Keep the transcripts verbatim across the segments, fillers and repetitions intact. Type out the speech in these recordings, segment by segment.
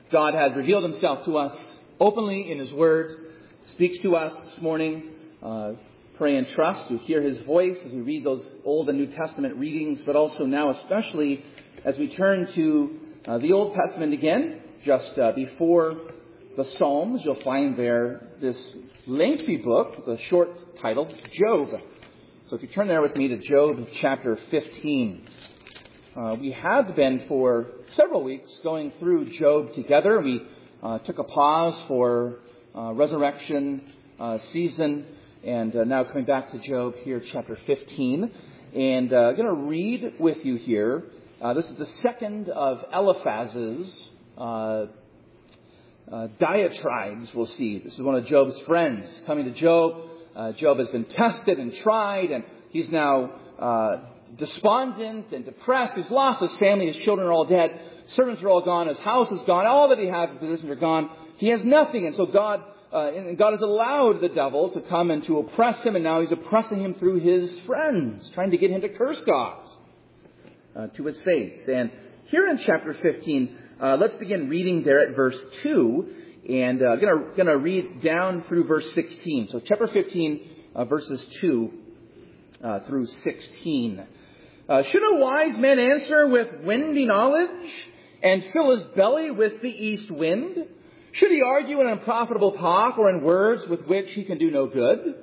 God has revealed himself to us openly in his word, speaks to us this morning. Uh, pray and trust to hear his voice as we read those Old and New Testament readings, but also now especially as we turn to uh, the Old Testament again, just uh, before the Psalms. You'll find there this lengthy book, the short title, Job. So if you turn there with me to Job chapter fifteen. Uh, we have been for several weeks going through Job together. We uh, took a pause for uh, resurrection uh, season, and uh, now coming back to Job here, chapter fifteen. And uh, I'm going to read with you here. Uh, this is the second of Eliphaz's uh, uh, diatribes, we'll see. This is one of Job's friends coming to Job. Uh, Job has been tested and tried, and he's now uh, despondent and depressed. He's lost his family. His children are all dead. Servants are all gone. His house is gone. All that he has, his possessions are gone. He has nothing. And so God, uh, and God has allowed the devil to come and to oppress him. And now he's oppressing him through his friends, trying to get him to curse God uh, to his face. And here in chapter fifteen, uh, let's begin reading there at verse two. And I'm uh, going to going to read down through verse sixteen. So chapter fifteen, uh, verses two uh, through sixteen. Uh, should a wise man answer with windy knowledge and fill his belly with the east wind? Should he argue in unprofitable talk or in words with which he can do no good?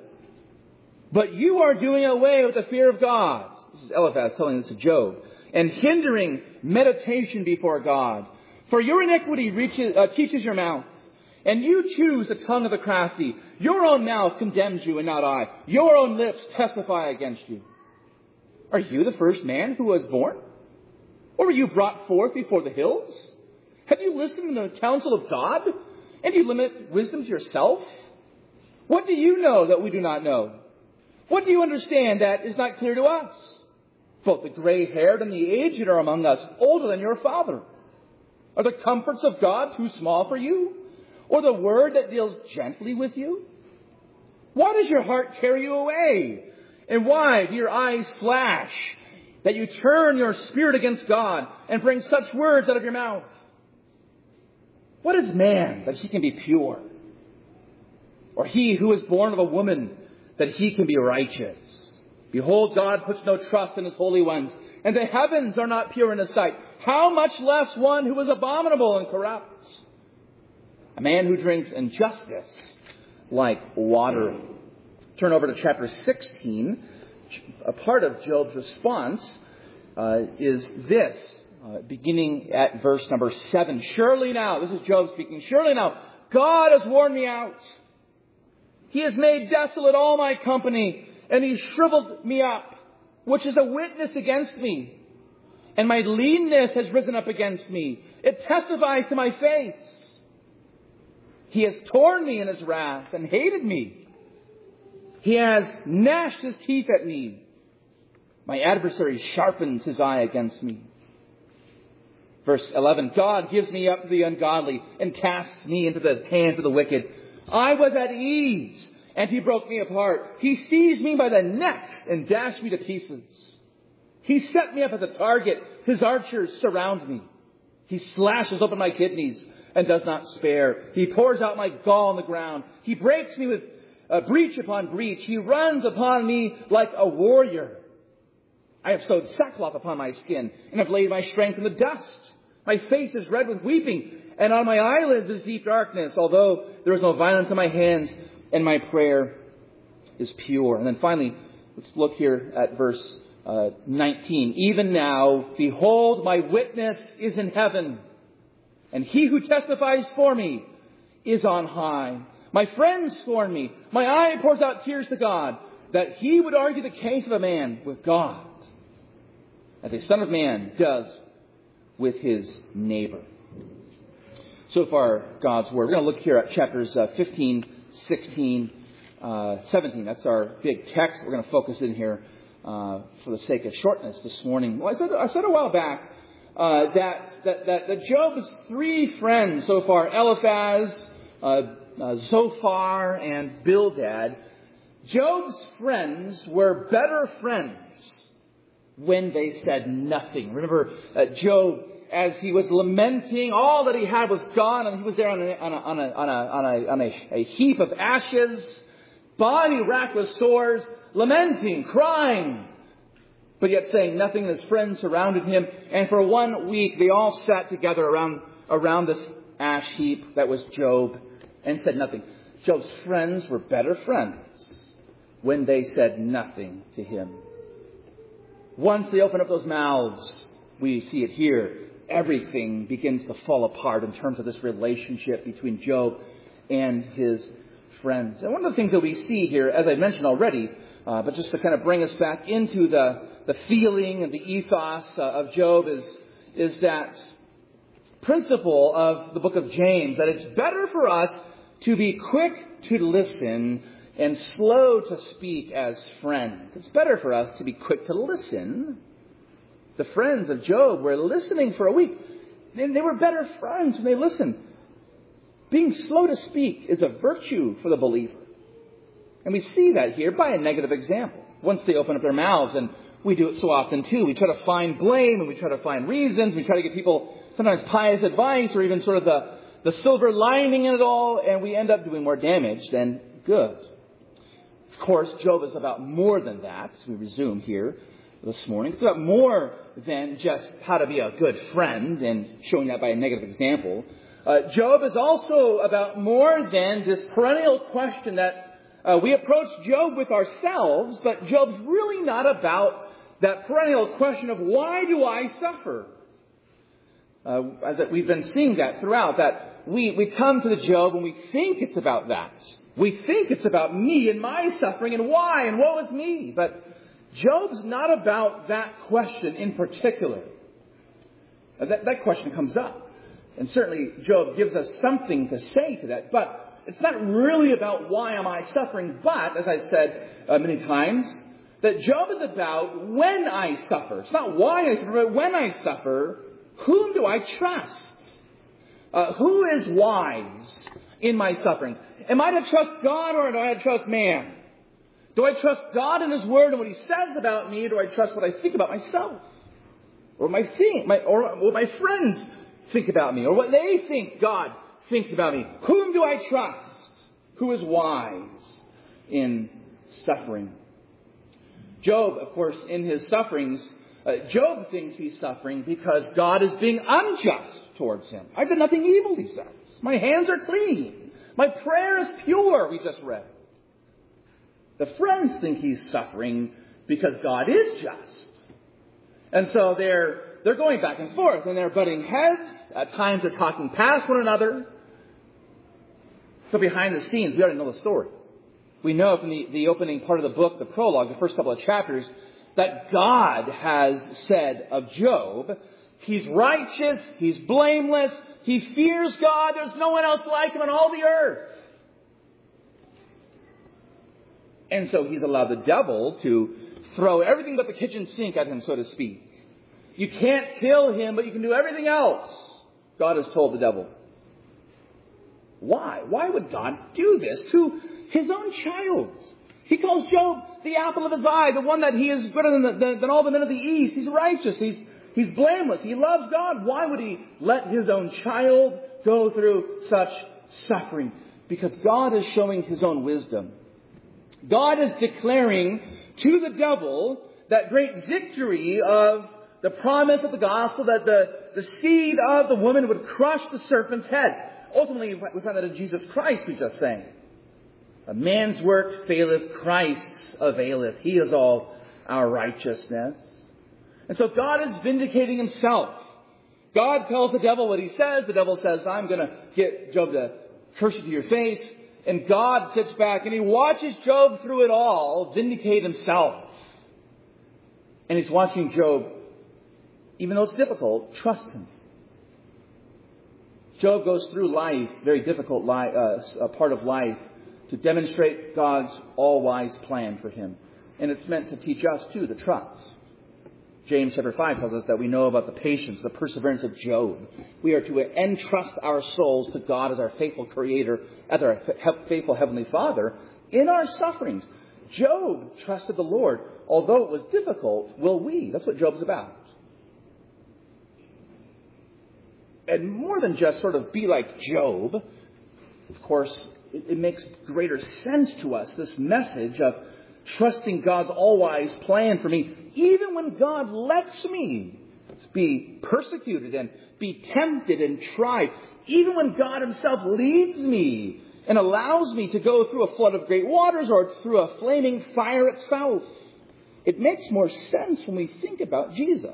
But you are doing away with the fear of God. This is Eliphaz telling this to Job. And hindering meditation before God. For your iniquity reaches, uh, teaches your mouth. And you choose the tongue of the crafty. Your own mouth condemns you and not I. Your own lips testify against you. Are you the first man who was born? Or were you brought forth before the hills? Have you listened to the counsel of God? And you limit wisdom to yourself? What do you know that we do not know? What do you understand that is not clear to us? Both the gray-haired and the aged are among us, older than your father. Are the comforts of God too small for you? Or the word that deals gently with you? Why does your heart carry you away? And why do your eyes flash that you turn your spirit against God and bring such words out of your mouth? What is man that he can be pure? Or he who is born of a woman that he can be righteous? Behold, God puts no trust in his holy ones, and the heavens are not pure in his sight. How much less one who is abominable and corrupt? A man who drinks injustice like water. Turn over to chapter sixteen. A part of Job's response uh, is this, uh, beginning at verse number seven. Surely now, this is Job speaking, surely now, God has worn me out. He has made desolate all my company, and he shriveled me up, which is a witness against me. And my leanness has risen up against me. It testifies to my face. He has torn me in his wrath and hated me. He has gnashed his teeth at me. My adversary sharpens his eye against me. Verse eleven, God gives me up to the ungodly and casts me into the hands of the wicked. I was at ease, and he broke me apart. He seized me by the neck and dashed me to pieces. He set me up as a target. His archers surround me. He slashes open my kidneys and does not spare. He pours out my gall on the ground. He breaks me with uh, breach upon breach. He runs upon me like a warrior. I have sewed sackcloth upon my skin and have laid my strength in the dust. My face is red with weeping, and on my eyelids is deep darkness, although there is no violence in my hands, and my prayer is pure. And then finally, let's look here at verse uh, nineteen. Even now, behold, my witness is in heaven, and he who testifies for me is on high. My friends scorn me. My eye pours out tears to God, that he would argue the case of a man with God, as a son of man does with his neighbor. So far, God's Word. We're going to look here at chapters uh, fifteen, sixteen, uh, seventeen. That's our big text. We're going to focus in here uh, for the sake of shortness this morning. Well, I said, I said a while back uh, that, that, that, that Job's three friends so far, Eliphaz, uh, uh, Zophar, and Bildad, Job's friends were better friends when they said nothing. Remember, uh, Job as he was lamenting, all that he had was gone, and he was there on a, on a, on a, on a, on a, on a, a heap of ashes, body racked with sores, lamenting, crying, but yet saying nothing. His friends surrounded him, and for one week they all sat together around, around this ash heap that was Job and said nothing. Job's friends were better friends when they said nothing to him. Once they opened up those mouths, we see it here, everything begins to fall apart in terms of this relationship between Job and his friends. And one of the things that we see here, as I mentioned already, uh, but just to kind of bring us back into the, the feeling and the ethos uh, of Job is, is that principle of the book of James, that it's better for us to be quick to listen and slow to speak as friends. It's better for us to be quick to listen. The friends of Job were listening for a week. And they were better friends when they listened. Being slow to speak is a virtue for the believer. And we see that here by a negative example. Once they open up their mouths, and we do it so often too, we try to find blame and we try to find reasons. We try to give people sometimes pious advice or even sort of the, the silver lining in it all, and we end up doing more damage than good. Of course, Job is about more than that. We resume here this morning. It's about more than just how to be a good friend and showing that by a negative example. Uh, Job is also about more than this perennial question that uh, we approach Job with ourselves, but Job's really not about that perennial question of why do I suffer? Uh, as we've been seeing that throughout, that we, we come to the Job and we think it's about that. We think it's about me and my suffering and why and woe is me. But Job's not about that question in particular. Uh, that, that question comes up. And certainly Job gives us something to say to that. But it's not really about why am I suffering. But, as I've said uh, many times, that Job is about when I suffer. It's not why I suffer, but when I suffer, whom do I trust? Uh, who is wise in my suffering? Am I to trust God or do I trust man? Do I trust God and His Word and what He says about me, or do I trust what I think about myself? Or my think, my, or what my friends think about me, or what they think God thinks about me? Whom do I trust? Who is wise in suffering? Job, of course, in his sufferings, uh, Job thinks he's suffering because God is being unjust towards him. I've done nothing evil, he says. My hands are clean. My prayer is pure, we just read. The friends think he's suffering because God is just. And so they're they're going back and forth, and they're butting heads. At times they're talking past one another. So behind the scenes, we already know the story. We know from the, the opening part of the book, the prologue, the first couple of chapters, that God has said of Job, he's righteous, he's blameless, he fears God, there's no one else like him on all the earth. And so he's allowed the devil to throw everything but the kitchen sink at him, so to speak. You can't kill him, but you can do everything else, God has told the devil. Why? Why would God do this to His own child? He calls Job the apple of His eye, the one that he is better than, the, than, than all the men of the East. He's righteous. He's, he's blameless. He loves God. Why would He let His own child go through such suffering? Because God is showing His own wisdom. God is declaring to the devil that great victory of the promise of the gospel, that the, the seed of the woman would crush the serpent's head. Ultimately, we find that in Jesus Christ, we just sang. A man's work faileth, Christ availeth. He is all our righteousness. And so God is vindicating Himself. God tells the devil what He says. The devil says, I'm going to get Job to curse you to your face. And God sits back and He watches Job through it all vindicate Himself. And He's watching Job, even though it's difficult, trust Him. Job goes through life, very difficult life, uh, a part of life, to demonstrate God's all-wise plan for him. And it's meant to teach us, too, to trust. James chapter five tells us that we know about the patience, the perseverance of Job. We are to entrust our souls to God as our faithful Creator, as our faithful Heavenly Father, in our sufferings. Job trusted the Lord. Although it was difficult, will we? That's what Job's about. and more than just sort of be like Job, of course, it, it makes greater sense to us, this message of trusting God's all-wise plan for me, even when God lets me be persecuted and be tempted and tried, even when God himself leads me and allows me to go through a flood of great waters or through a flaming fire itself. It makes more sense when we think about Jesus.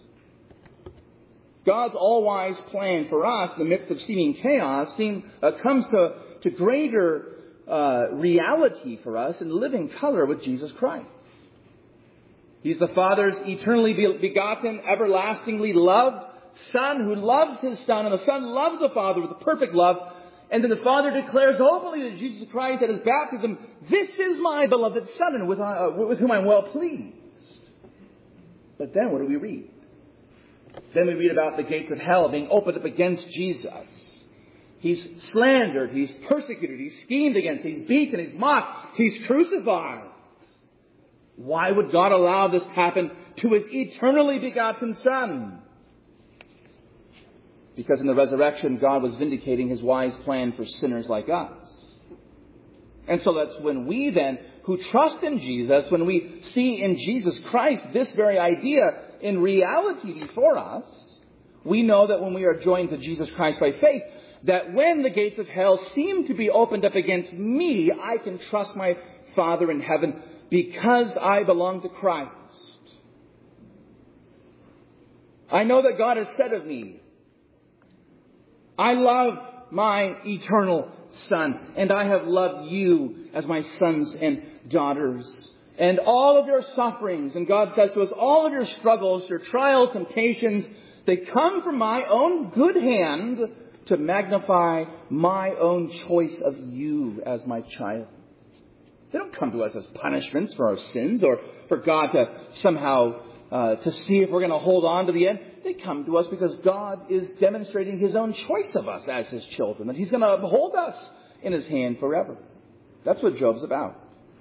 God's all-wise plan for us in the midst of seeming chaos seem, uh, comes to, to greater uh, reality for us in living color with Jesus Christ. He's the Father's eternally begotten, everlastingly loved Son who loves his Son, and the Son loves the Father with a perfect love. And then the Father declares openly to Jesus Christ at his baptism, "This is my beloved Son, and with, uh, with whom I'm well pleased." But then what do we read? Then we read about the gates of hell being opened up against Jesus. He's slandered, he's persecuted, he's schemed against, he's beaten, he's mocked, he's crucified. Why would God allow this to happen to his eternally begotten Son? Because in the resurrection, God was vindicating his wise plan for sinners like us. And so that's when we then, who trust in Jesus, when we see in Jesus Christ this very idea in reality before us, we know that when we are joined to Jesus Christ by faith, that when the gates of hell seem to be opened up against me, I can trust my Father in heaven because I belong to Christ. I know that God has said of me, "I love my eternal Son, and I have loved you as my sons and daughters." And all of your sufferings, and God says to us, all of your struggles, your trials, temptations, they come from my own good hand to magnify my own choice of you as my child. They don't come to us as punishments for our sins or for God to somehow uh, to see if we're going to hold on to the end. They come to us because God is demonstrating his own choice of us as his children, that he's going to uphold us in his hand forever. That's what Job's about.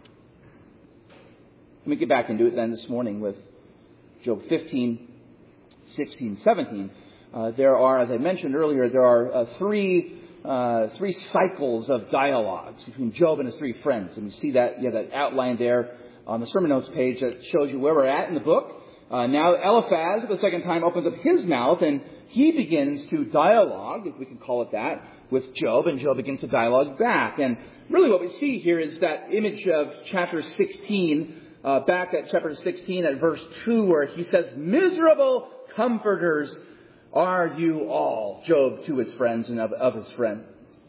Let me get back into it then this morning with Job fifteen, sixteen, seventeen. Uh, there are, as I mentioned earlier, there are uh, three uh, three cycles of dialogues between Job and his three friends. And you see that, you have that outline there on the sermon notes page that shows you where we're at in the book. Uh, now Eliphaz, for the second time, opens up his mouth and he begins to dialogue, if we can call it that, with Job, and Job begins to dialogue back. And really what we see here is that image of chapter sixteen, uh, back at chapter sixteen at verse two, where he says, "Miserable comforters are you all," Job to his friends and of, of his friends.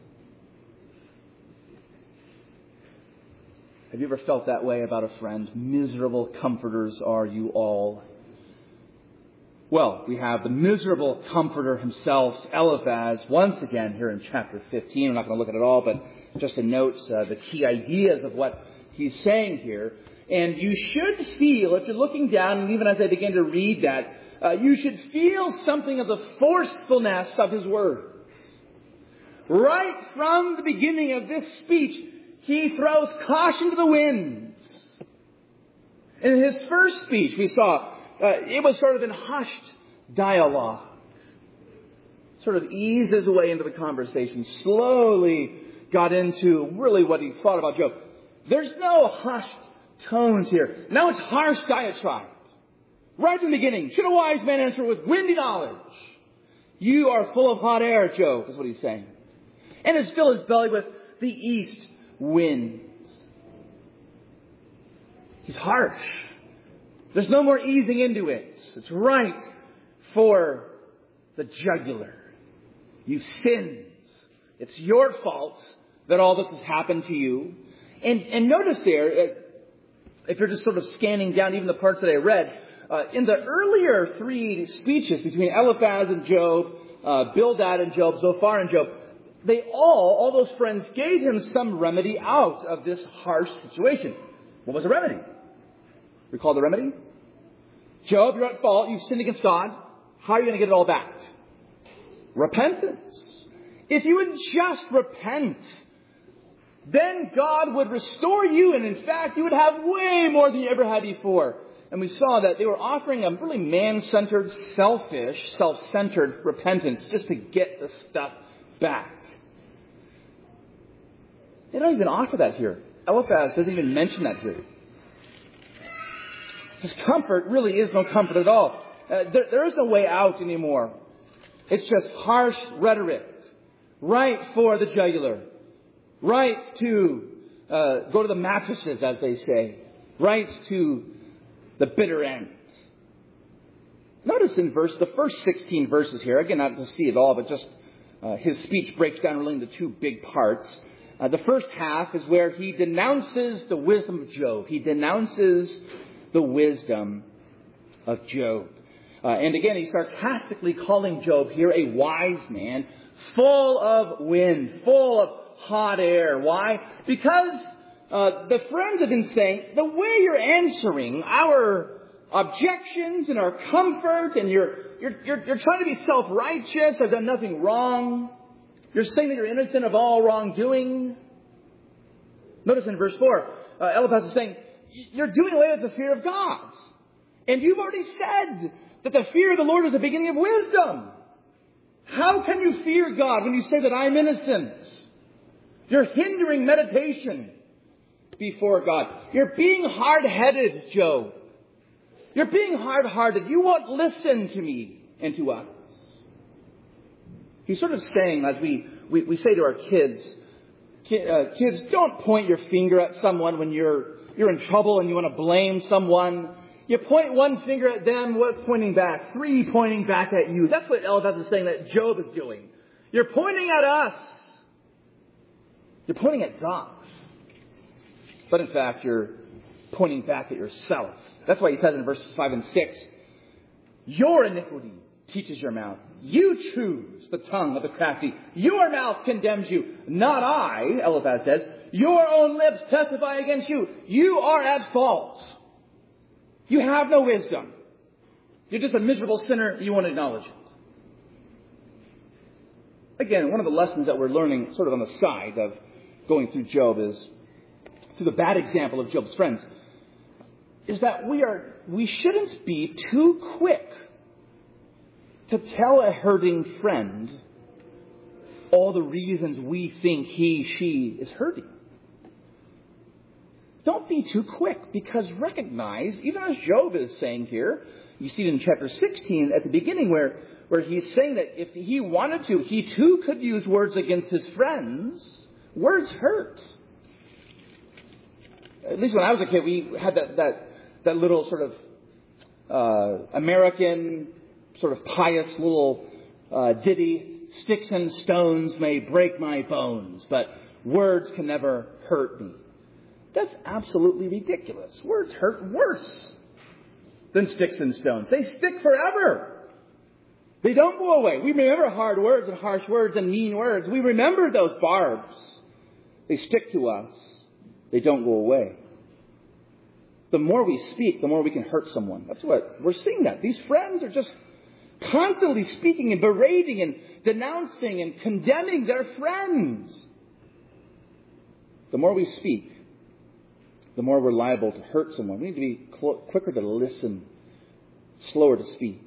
Have you ever felt that way about a friend? Miserable comforters are you all. Well, we have the miserable comforter himself, Eliphaz, once again here in chapter fifteen. I'm not going to look at it all, but just to note uh, the key ideas of what he's saying here. And you should feel, if you're looking down, and even as I begin to read that, uh, you should feel something of the forcefulness of his words. Right from the beginning of this speech, he throws caution to the winds. In his first speech, we saw, uh, it was sort of in hushed dialogue. Sort of eased his way into the conversation, slowly got into really what he thought about Job. There's no hushed tones here. Now it's harsh diatribe. Right from the beginning, should a wise man answer with windy knowledge? You are full of hot air, Job, is what he's saying. And has filled his belly with the east wind. He's harsh. There's no more easing into it. It's right for the jugular. You've sinned. It's your fault that all this has happened to you. And, and notice there, if you're just sort of scanning down even the parts that I read, uh, in the earlier three speeches between Eliphaz and Job, uh, Bildad and Job, Zophar and Job, they all, all those friends gave him some remedy out of this harsh situation. What was the remedy? Recall the remedy? Job, you're at fault. You've sinned against God. How are you going to get it all back? Repentance. If you would just repent, then God would restore you. And in fact, you would have way more than you ever had before. And we saw that they were offering a really man-centered, selfish, self-centered repentance just to get the stuff back. They don't even offer that here. Eliphaz doesn't even mention that here. His comfort really is no comfort at all. Uh, there, there is no way out anymore. It's just harsh rhetoric. Right for the jugular. Right to uh, go to the mattresses, as they say. Right to the bitter end. Notice in verse, the first sixteen verses here, again, not to see it all, but just uh, his speech breaks down really into two big parts. Uh, the first half is where he denounces the wisdom of Job. He denounces the wisdom of Job. Uh, and again, he's sarcastically calling Job here a wise man, full of wind, full of hot air. Why? Because uh, the friends have been saying, the way you're answering our objections and our comfort, and you're, you're, you're, you're trying to be self-righteous, I've done nothing wrong. You're saying that you're innocent of all wrongdoing. Notice in verse four, uh, Eliphaz is saying, you're doing away with the fear of God. And you've already said that the fear of the Lord is the beginning of wisdom. How can you fear God when you say that I'm innocent? You're hindering meditation before God. You're being hard-headed, Job. You're being hard-hearted. You won't listen to me and to us. He's sort of saying, as we, we, we say to our kids, uh, kids, don't point your finger at someone when you're you're in trouble and you want to blame someone. You point one finger at them, what's pointing back? Three pointing back at you. That's what Eliphaz is saying that Job is doing. You're pointing at us. You're pointing at God. But in fact, you're pointing back at yourself. That's why he says in verses five and six, your iniquity teaches your mouth. You choose the tongue of the crafty. Your mouth condemns you. Not I, Eliphaz says. Your own lips testify against you. You are at fault. You have no wisdom. You're just a miserable sinner. You won't acknowledge it. Again, one of the lessons that we're learning sort of on the side of going through Job is, through the bad example of Job's friends, is that we are we shouldn't be too quick to tell a hurting friend all the reasons we think he, she is hurting. Don't be too quick, because recognize, even as Job is saying here, you see it in chapter sixteen at the beginning where, where he's saying that if he wanted to, he too could use words against his friends. Words hurt. At least when I was a kid, we had that, that, that little sort of uh, American sort of pious little uh, ditty, sticks and stones may break my bones, but words can never hurt me. That's absolutely ridiculous. Words hurt worse than sticks and stones. They stick forever. They don't go away. We remember hard words and harsh words and mean words. We remember those barbs. They stick to us. They don't go away. The more we speak, the more we can hurt someone. That's what we're seeing that. These friends are just constantly speaking and berating and denouncing and condemning their friends. The more we speak, the more we're liable to hurt someone. We need to be cl- quicker to listen, slower to speak.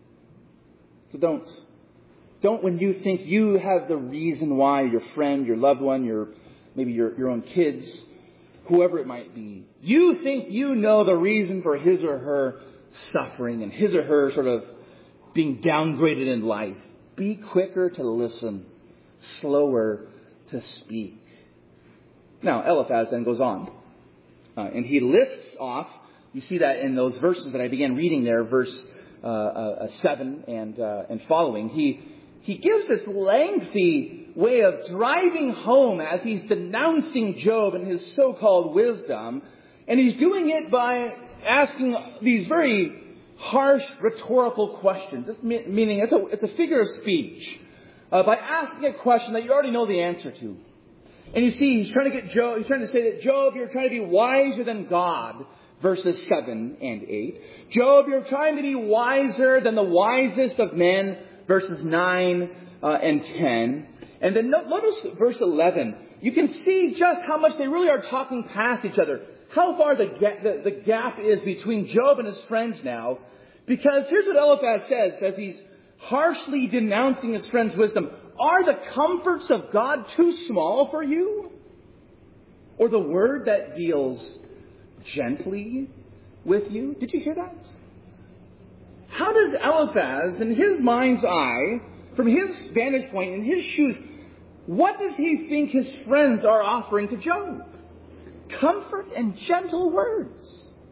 So don't, don't when you think you have the reason why your friend, your loved one, your maybe your, your own kids, whoever it might be, you think you know the reason for his or her suffering and his or her sort of being downgraded in life. Be quicker to listen, slower to speak. Now, Eliphaz then goes on. Uh, and he lists off, you see that in those verses that I began reading there, verse uh, uh, seven and uh, and following. He he gives this lengthy way of driving home as he's denouncing Job and his so-called wisdom. And he's doing it by asking these very harsh rhetorical questions. It's me- meaning it's a, it's a figure of speech. Uh, by asking a question that you already know the answer to. And you see, he's trying to get Job, he's trying to say that, Job, you're trying to be wiser than God, verses seven and eight. Job, you're trying to be wiser than the wisest of men, verses nine uh, and ten. And then notice verse eleven. You can see just how much they really are talking past each other. how far the, ga- the, the gap is between Job and his friends now. Because here's what Eliphaz says as he's harshly denouncing his friend's wisdom. Are the comforts of God too small for you? Or the word that deals gently with you? Did you hear that? How does Eliphaz, in his mind's eye, from his vantage point, in his shoes, what does he think his friends are offering to Job? Comfort and gentle words.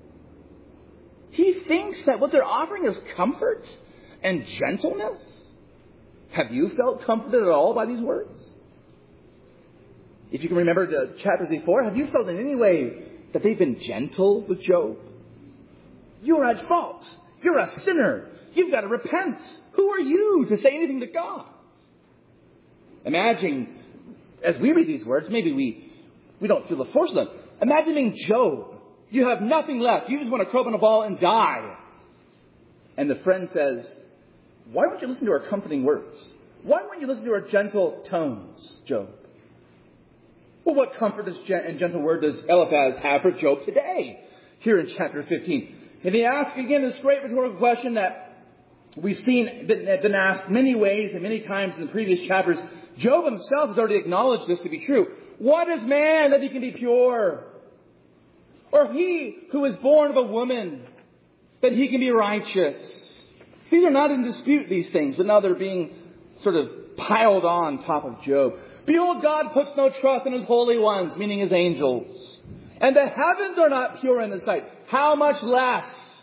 He thinks that what they're offering is comfort and gentleness. Have you felt comforted at all by these words? If you can remember the chapters before, have you felt in any way that they've been gentle with Job? You're at fault. You're a sinner. You've got to repent. Who are you to say anything to God? Imagine, as we read these words, maybe we, we don't feel the force of them. Imagining Job. You have nothing left. You just want to curl up in a ball and die. And the friend says, why won't you listen to our comforting words? Why won't you listen to our gentle tones, Job? Well, what comfort and gentle word does Eliphaz have for Job today? Here in chapter fifteen. And he asks again this great rhetorical question that we've seen been asked many ways and many times in the previous chapters. Job himself has already acknowledged this to be true. What is man that he can be pure? Or he who is born of a woman that he can be righteous? These are not in dispute, these things, but now they're being sort of piled on top of Job. Behold, God puts no trust in his holy ones, meaning his angels. And the heavens are not pure in his sight. How much less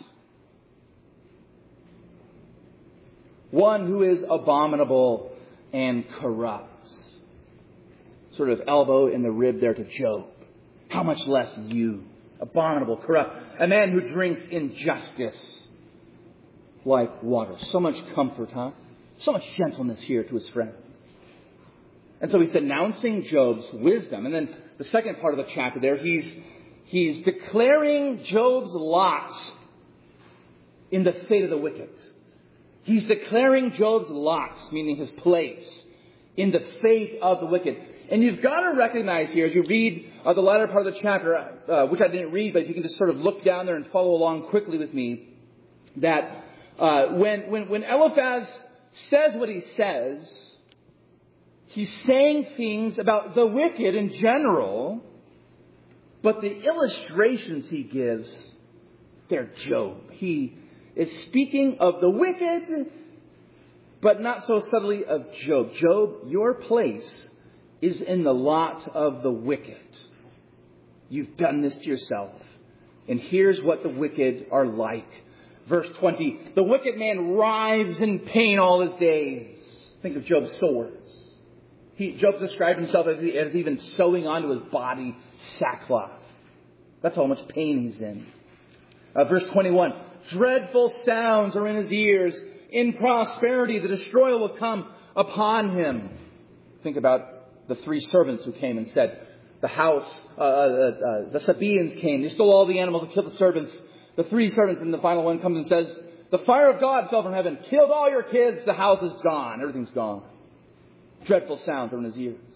one who is abominable and corrupt? Sort of elbow in the rib there to Job. How much less you, abominable, corrupt, a man who drinks injustice like water. So much comfort, huh? So much gentleness here to his friends. And so he's denouncing Job's wisdom. And then the second part of the chapter there, he's he's declaring Job's lot in the fate of the wicked. He's declaring Job's lot, meaning his place, in the fate of the wicked. And you've got to recognize here, as you read uh, the latter part of the chapter, uh, which I didn't read, but if you can just sort of look down there and follow along quickly with me, that uh, when, when, when Eliphaz says what he says, he's saying things about the wicked in general, but the illustrations he gives, they're Job. He is speaking of the wicked, but not so subtly of Job. Job, your place is in the lot of the wicked. You've done this to yourself. And here's what the wicked are like. Verse twenty, the wicked man writhes in pain all his days. Think of Job's sores. He, Job described himself as, as even sewing onto his body sackcloth. That's how much pain he's in. Uh, verse twenty-one, dreadful sounds are in his ears. In prosperity, the destroyer will come upon him. Think about the three servants who came and said, the house, uh, uh, uh, the Sabaeans came. They stole all the animals and killed the servants. The three servants, and the final one comes and says, the fire of God fell from heaven, killed all your kids. The house is gone. Everything's gone. Dreadful sounds are in his ears.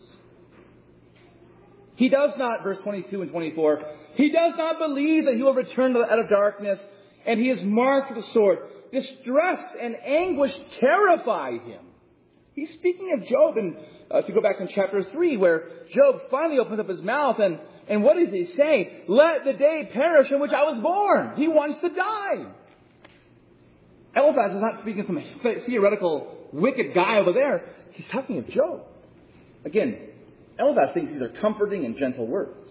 He does not, verse twenty-two and twenty-four, he does not believe that he will return out of darkness, and he is marked with a sword. Distress and anguish terrify him. He's speaking of Job, and uh, if you go back in chapter three, where Job finally opens up his mouth, and, and what does he say? Let the day perish in which I was born. He wants to die. Eliphaz is not speaking of some theoretical wicked guy over there. He's talking of Job. Again, Eliphaz thinks these are comforting and gentle words.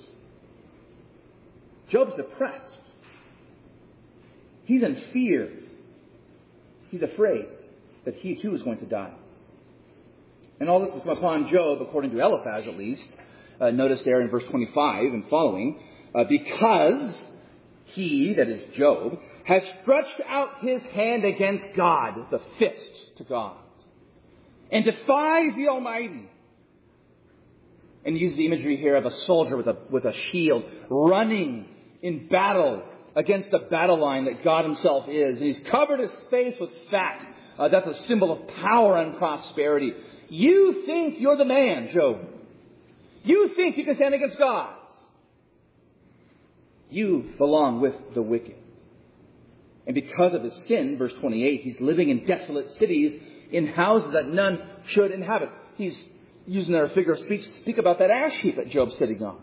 Job's depressed. He's in fear. He's afraid that he too is going to die. And all this has come upon Job, according to Eliphaz at least. Uh, notice there in verse twenty-five and following. Uh, because he, that is Job, has stretched out his hand against God, the fist to God, and defies the Almighty. And he uses the imagery here of a soldier with a, with a shield running in battle against the battle line that God himself is. And he's covered his face with fat. Uh, that's a symbol of power and prosperity. You think you're the man, Job. You think you can stand against God. You belong with the wicked. And because of his sin, verse twenty-eight, he's living in desolate cities, in houses that none should inhabit. He's using our figure of speech to speak about that ash heap that Job's sitting on.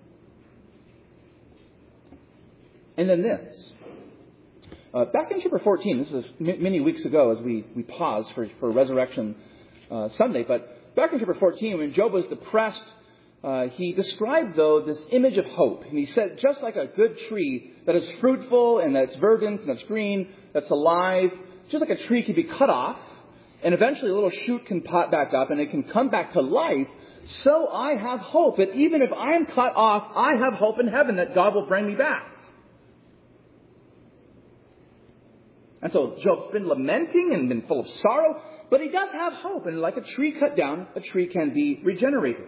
And then this. Uh, back in chapter fourteen, this is m- many weeks ago as we, we paused for, for Resurrection uh, Sunday, but back in chapter fourteen, when Job was depressed, uh, he described, though, this image of hope. And he said, just like a good tree that is fruitful and that's verdant and that's green, that's alive, just like a tree can be cut off, and eventually a little shoot can pop back up and it can come back to life, so I have hope that even if I am cut off, I have hope in heaven that God will bring me back. And so Job's been lamenting and been full of sorrow, but he does have hope. And like a tree cut down, a tree can be regenerated.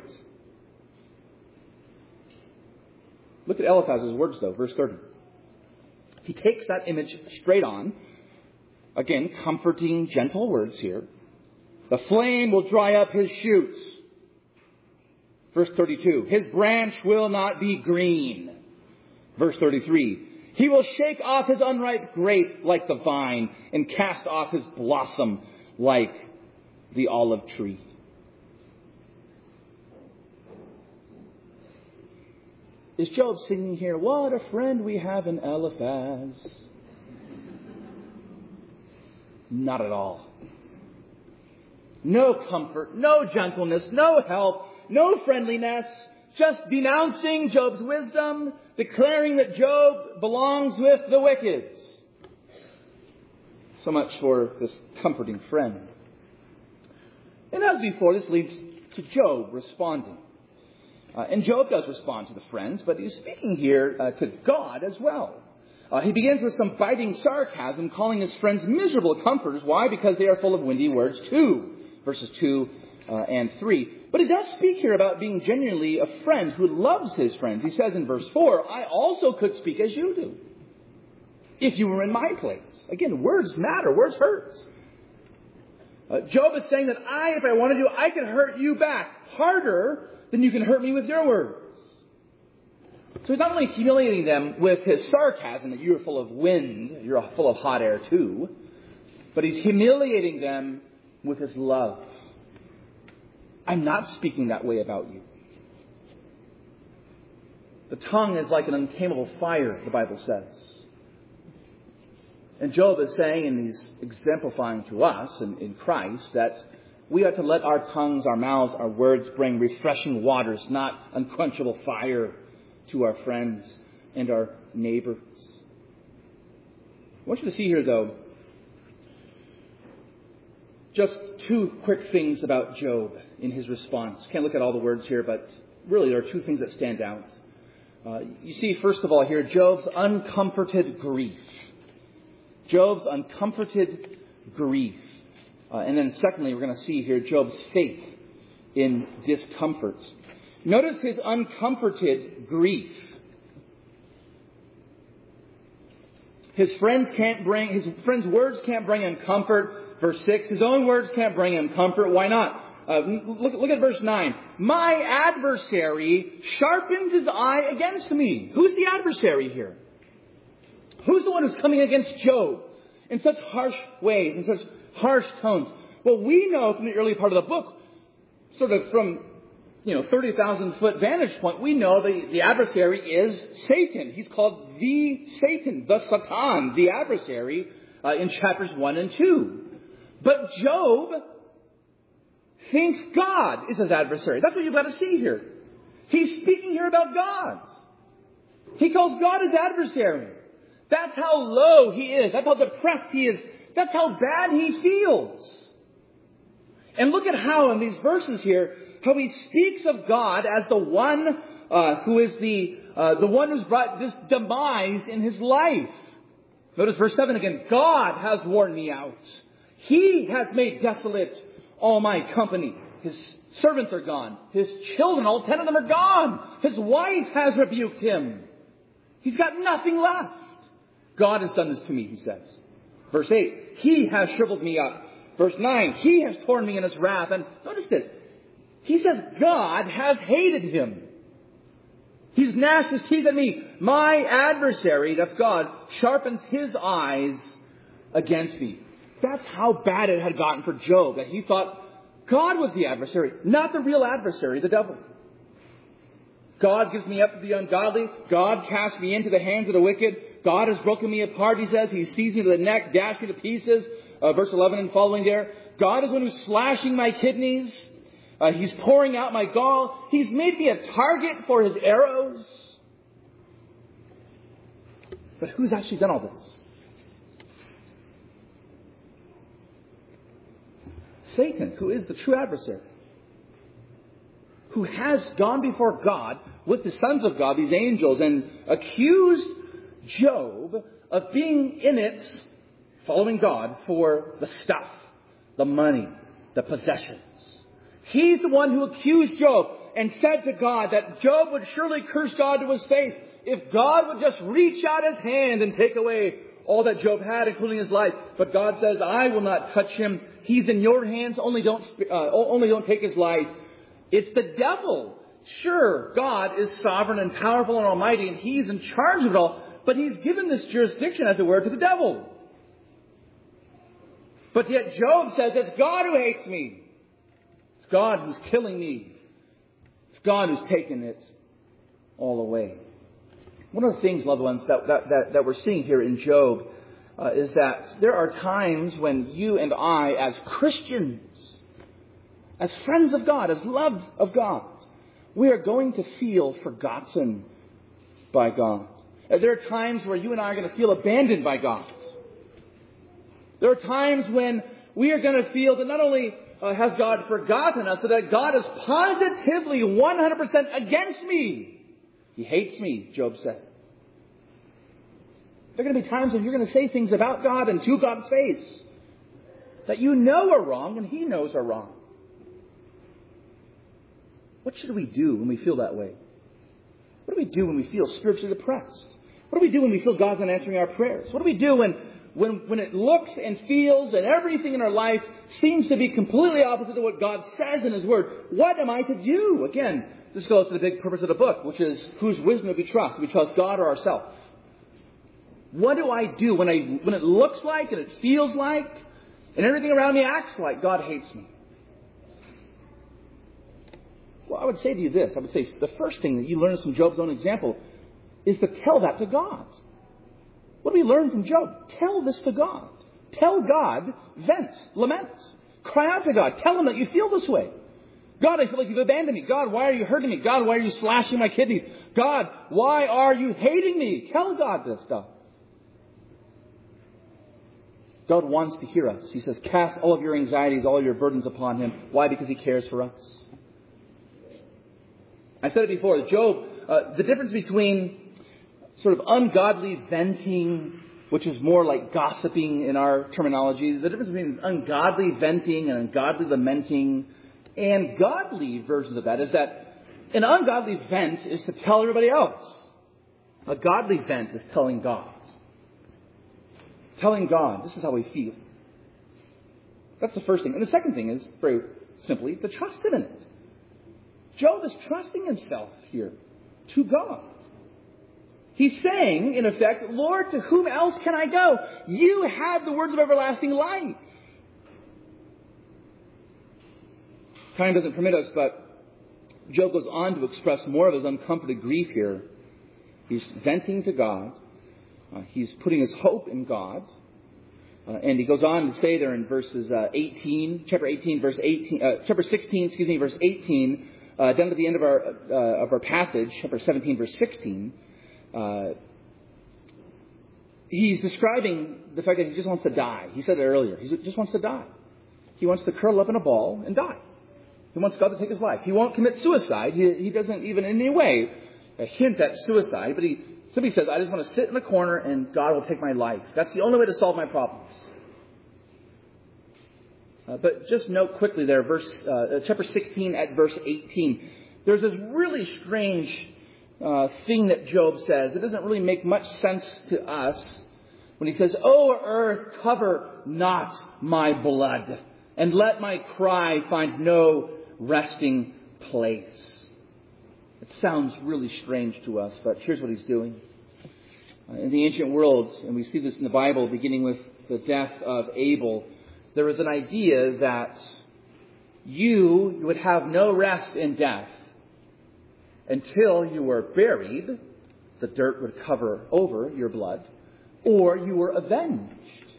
Look at Eliphaz's words, though, verse thirty. He takes that image straight on. Again, comforting, gentle words here. The flame will dry up his shoots. Verse thirty-two. His branch will not be green. Verse thirty-three. He will shake off his unripe grape like the vine and cast off his blossom like the olive tree. Is Job singing here, what a friend we have in Eliphaz? Not at all. No comfort, no gentleness, no help, no friendliness. Just denouncing Job's wisdom, declaring that Job belongs with the wicked. So much for this comforting friend. And as before, this leads to Job responding. Uh, and Job does respond to the friends, but he's speaking here uh, to God as well. Uh, he begins with some biting sarcasm, calling his friends miserable comforters. Why? Because they are full of windy words too. Verses two uh, and three. But he does speak here about being genuinely a friend who loves his friends. He says in verse four, I also could speak as you do, if you were in my place. Again, words matter. Words hurt. Uh, Job is saying that I, if I wanted to, I could hurt you back harder than you can hurt me with your words. So he's not only humiliating them with his sarcasm, that you're full of wind, you're full of hot air too, but he's humiliating them with his love. I'm not speaking that way about you. The tongue is like an untamable fire, the Bible says. And Job is saying, and he's exemplifying to us in, in Christ, that we ought to let our tongues, our mouths, our words bring refreshing waters, not unquenchable fire, to our friends and our neighbors. I want you to see here, though, just two quick things about Job in his response. Can't look at all the words here, but really there are two things that stand out. Uh, you see, first of all here, Job's uncomforted grief. Job's uncomforted grief. Uh, and then secondly, we're going to see here Job's faith in discomfort. Notice his uncomforted grief. His friends can't bring, his friends' words can't bring him comfort. Verse six, his own words can't bring him comfort. Why not? Uh, look, look at verse nine. My adversary sharpened his eye against me. Who's the adversary here? Who's the one who's coming against Job in such harsh ways, in such harsh tones? Well, we know from the early part of the book, sort of from, you know, thirty thousand foot vantage point, we know the, the adversary is Satan. He's called the Satan, the Satan, the adversary, uh, in chapters one and two. But Job thinks God is his adversary. That's what you've got to see here. He's speaking here about God. He calls God his adversary. That's how low he is. That's how depressed he is. That's how bad he feels. And look at how in these verses here, how he speaks of God as the one uh, who is the uh, the one who's brought this demise in his life. Notice verse seven again. God has worn me out. He has made desolate all my company. His servants are gone. His children, all ten of them are gone. His wife has rebuked him. He's got nothing left. God has done this to me, he says. Verse eight. He has shriveled me up. Verse nine. He has torn me in his wrath. And notice this. He says God has hated him. He's gnashed his teeth at me. My adversary, that's God, sharpens his eyes against me. That's how bad it had gotten for Job, that he thought God was the adversary, not the real adversary, the devil. God gives me up to the ungodly. God casts me into the hands of the wicked. God has broken me apart, he says. He seized me to the neck, dashed me to pieces. Uh, verse eleven and following there. God is the one who's slashing my kidneys. Uh, he's pouring out my gall. He's made me a target for his arrows. But who's actually done all this? Satan, who is the true adversary, who has gone before God with the sons of God, these angels, and accused Job of being in it, following God, for the stuff, the money, the possessions. He's the one who accused Job and said to God that Job would surely curse God to his face if God would just reach out his hand and take away all that Job had, including his life. But God says, I will not touch him. He's in your hands. Only don't, uh, only don't take his life. It's the devil. Sure, God is sovereign and powerful and almighty, and he's in charge of it all. But he's given this jurisdiction, as it were, to the devil. But yet Job says, it's God who hates me. It's God who's killing me. It's God who's taken it all away. One of the things, loved ones, that, that, that, that we're seeing here in Job uh, is that there are times when you and I, as Christians, as friends of God, as loved of God, we are going to feel forgotten by God. There are times where you and I are going to feel abandoned by God. There are times when we are going to feel that not only uh, has God forgotten us, but that God is positively one hundred percent against me. He hates me, Job said. There are going to be times when you're going to say things about God and to God's face that you know are wrong and He knows are wrong. What should we do when we feel that way? What do we do when we feel spiritually depressed? What do we do when we feel God's not answering our prayers? What do we do when, when, when it looks and feels and everything in our life seems to be completely opposite to what God says in His Word? What am I to do? Again, this goes to the big purpose of the book, which is whose wisdom do we trust? Do we trust God or ourselves? What do I do when I when it looks like and it feels like and everything around me acts like God hates me? Well, I would say to you this. I would say the first thing that you learn from Job's own example is to tell that to God. What do we learn from Job? Tell this to God. Tell God, vent, lament. Cry out to God. Tell Him that you feel this way. God, I feel like you've abandoned me. God, why are you hurting me? God, why are you slashing my kidneys? God, why are you hating me? Tell God this stuff. God wants to hear us. He says, cast all of your anxieties, all of your burdens upon Him. Why? Because He cares for us. I've said it before. Job, uh, the difference between sort of ungodly venting, which is more like gossiping in our terminology, the difference between ungodly venting and ungodly lamenting and godly versions of that is that an ungodly vent is to tell everybody else. A godly vent is telling God. Telling God, this is how we feel. That's the first thing. And the second thing is, very simply, to trust Him in it. Job is trusting himself here to God. He's saying, in effect, Lord, to whom else can I go? You have the words of everlasting life. Time doesn't permit us, but Job goes on to express more of his uncomforted grief here. He's venting to God. Uh, he's putting his hope in God. Uh, and he goes on to say there in verses uh, eighteen, chapter eighteen, verse eighteen, uh, chapter sixteen, excuse me, verse eighteen, uh, down to the end of our uh, of our passage, chapter seventeen, verse sixteen. Uh, he's describing the fact that he just wants to die. He said it earlier. He just wants to die. He wants to curl up in a ball and die. He wants God to take his life. He won't commit suicide. He, he doesn't even in any way hint at suicide, but he simply says, I just want to sit in a corner and God will take my life. That's the only way to solve my problems. Uh, but just note quickly there, verse uh, chapter sixteen at verse eighteen. There's this really strange uh, thing that Job says. It doesn't really make much sense to us when he says, O earth, cover not my blood, and let my cry find no resting place. It sounds really strange to us, but here's what he's doing. Uh, in the ancient world, and we see this in the Bible, beginning with the death of Abel, there was an idea that you would have no rest in death until you were buried. The dirt would cover over your blood, or you were avenged.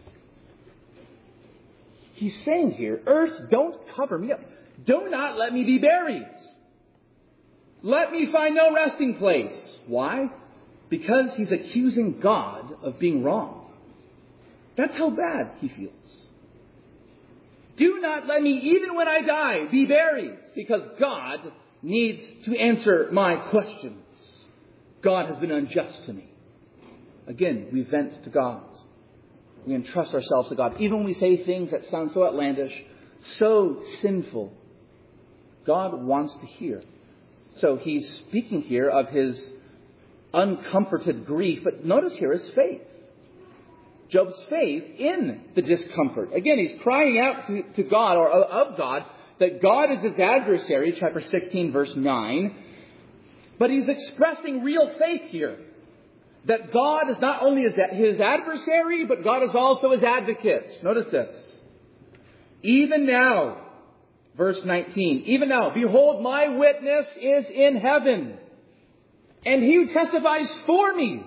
He's saying here, earth, don't cover me up. Do not let me be buried. Let me find no resting place. Why? Because he's accusing God of being wrong. That's how bad he feels. Do not let me, even when I die, be buried, because God needs to answer my questions. God has been unjust to me. Again, we vent to God. We entrust ourselves to God. Even when we say things that sound so outlandish, so sinful, God wants to hear. So he's speaking here of his uncomforted grief, but notice here his faith. Job's faith in the discomfort. Again, he's crying out to, to God, or of God, that God is his adversary, chapter sixteen, verse nine. But he's expressing real faith here. That God is not only his, his adversary, but God is also his advocate. Notice this. Even now, verse nineteen, even now, behold, my witness is in heaven, and he who testifies for me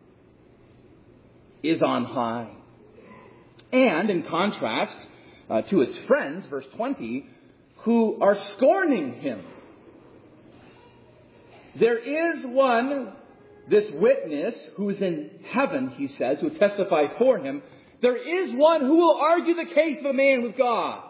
is on high. And in contrast uh, to his friends, verse twenty, who are scorning him. There is one, this witness, who is in heaven, he says, who testify for him. There is one who will argue the case of a man with God.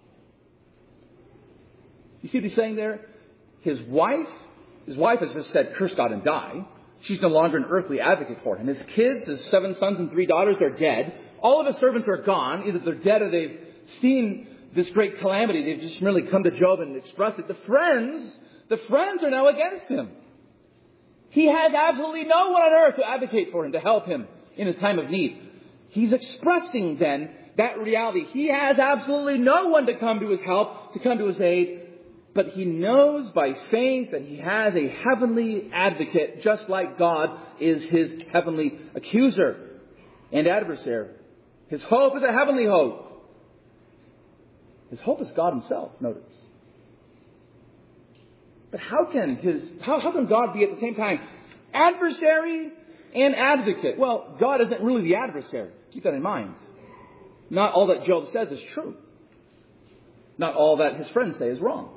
You see what he's saying there? His wife, his wife has just said, curse God and die. She's no longer an earthly advocate for him. His kids, his seven sons and three daughters, are dead. All of his servants are gone. Either they're dead or they've seen this great calamity. They've just merely come to Job and expressed it. The friends, the friends are now against him. He has absolutely no one on earth to advocate for him, to help him in his time of need. He's expressing then that reality. He has absolutely no one to come to his help, to come to his aid. But he knows by faith that he has a heavenly advocate, just like God is his heavenly accuser and adversary. His hope is a heavenly hope. His hope is God himself, notice. But how can his how, how can God be at the same time adversary and advocate? Well, God isn't really the adversary. Keep that in mind. Not all that Job says is true. Not all that his friends say is wrong.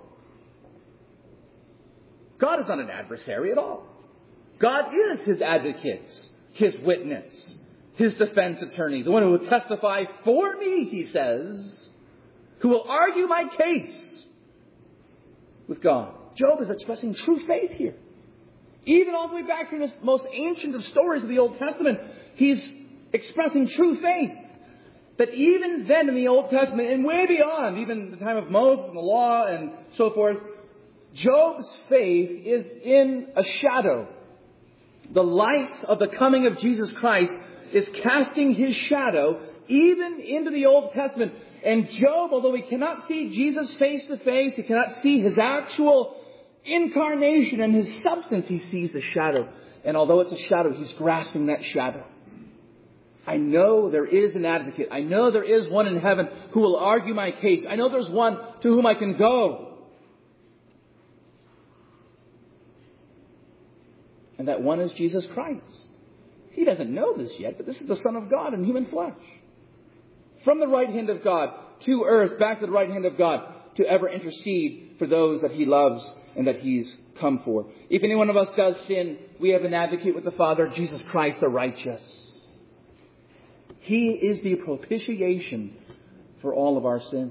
God is not an adversary at all. God is his advocate, his witness, his defense attorney, the one who will testify for me, he says, who will argue my case with God. Job is expressing true faith here. Even all the way back from the most ancient of stories of the Old Testament, he's expressing true faith. But even then in the Old Testament, and way beyond, even the time of Moses and the law and so forth, Job's faith is in a shadow. The light of the coming of Jesus Christ is casting his shadow even into the Old Testament. And Job, although he cannot see Jesus face to face, he cannot see his actual incarnation and his substance, he sees the shadow. And although it's a shadow, he's grasping that shadow. I know there is an advocate. I know there is one in heaven who will argue my case. I know there's one to whom I can go. And that one is Jesus Christ. He doesn't know this yet, but this is the Son of God in human flesh. From the right hand of God to earth, back to the right hand of God, to ever intercede for those that he loves and that he's come for. If any one of us does sin, we have an advocate with the Father, Jesus Christ the righteous. He is the propitiation for all of our sins.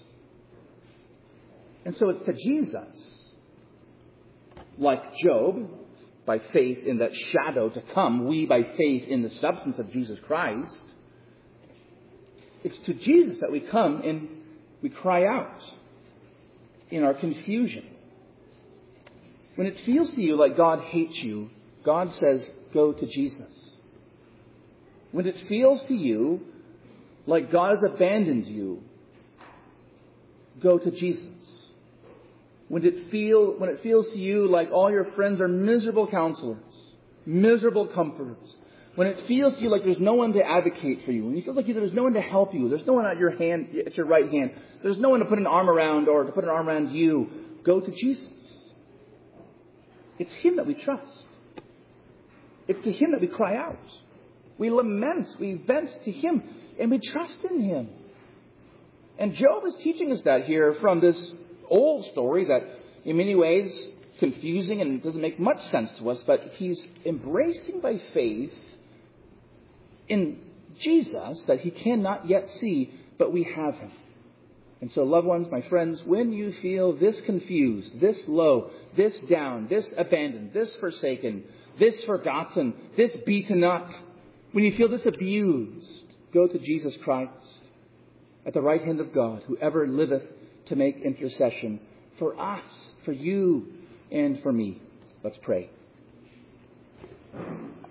And so it's to Jesus, like Job, by faith in that shadow to come, we by faith in the substance of Jesus Christ. It's to Jesus that we come and we cry out in our confusion. When it feels to you like God hates you, God says, go to Jesus. When it feels to you like God has abandoned you, go to Jesus. When it feel when it feels to you like all your friends are miserable counselors, miserable comforters, when it feels to you like there's no one to advocate for you, when you feel like there's no one to help you, there's no one at your hand, at your right hand, there's no one to put an arm around or to put an arm around you, go to Jesus. It's Him that we trust. It's to Him that we cry out. We lament, we vent to Him, and we trust in Him. And Job is teaching us that here from this old story that in many ways confusing and doesn't make much sense to us, but he's embracing by faith in Jesus that he cannot yet see, but we have Him. And so, loved ones, my friends, when you feel this confused, this low, this down, this abandoned, this forsaken, this forgotten, this beaten up, when you feel this abused, go to Jesus Christ at the right hand of God, who ever liveth to make intercession for us, for you, and for me. Let's pray.